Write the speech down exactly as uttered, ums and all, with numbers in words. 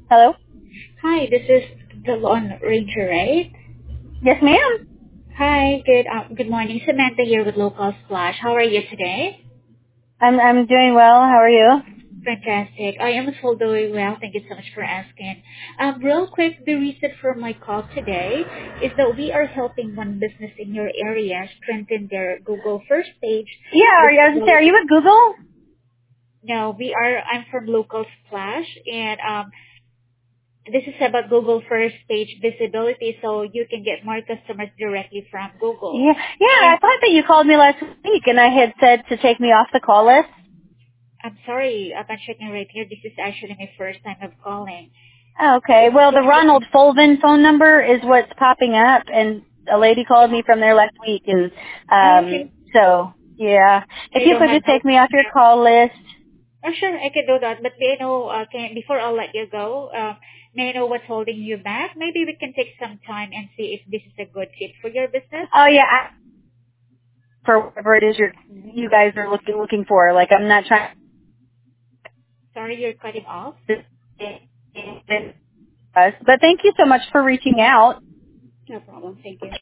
Hello? Hi, this is the Lawn Ranger, right? Yes, ma'am. Hi, good uh, good morning. Samantha here with Local Splash. How are you today? I'm I'm doing well. How are you? Fantastic. I am also doing well. Thank you so much for asking. Um, real quick, the reason for my call today is that we are helping one business in your area strengthen their Google first page. Yeah, are you, I was gonna say, are you at Google? No, we are. I'm from Local Splash, and um, this is about Google first page visibility, so you can get more customers directly from Google. Yeah, yeah. I And thought that you called me last week, and I had said to take me off the call list. I'm sorry, I'm not checking right here. This is actually my first time of calling. Okay. Well, the Ronald Fulvin phone number is what's popping up, and a lady called me from there last week, and um, Okay, so yeah. If they you don't could have just those take me off your there. call list. Oh, sure, I can do that. But may I know, uh, can, before I'll let you go, uh, may I know what's holding you back? Maybe we can take some time and see if this is a good fit for your business. Oh yeah, I, for whatever it is you're you guys are looking looking for. Like I'm not trying. Sorry, you're cutting off. But thank you so much for reaching out. No problem. Thank you.